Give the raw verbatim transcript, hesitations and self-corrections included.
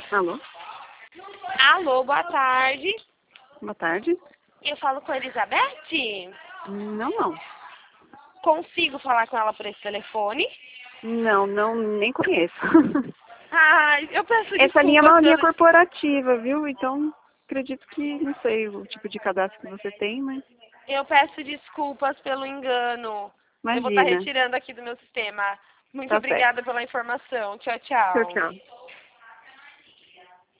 Alô? Alô, boa tarde. Boa tarde. Eu falo com a Elizabeth? Não, não. Consigo falar com ela por esse telefone? Não, não, nem conheço. Ai, eu peço Essa linha é desculpas uma linha pelo... corporativa, viu? Então, acredito que, não sei o tipo de cadastro que você tem, mas Eu peço desculpas pelo engano. Eu vou estar imagina. retirando aqui do meu sistema. Muito Tá certo. obrigada pela informação. Tchau, Tchau, tchau. tchau.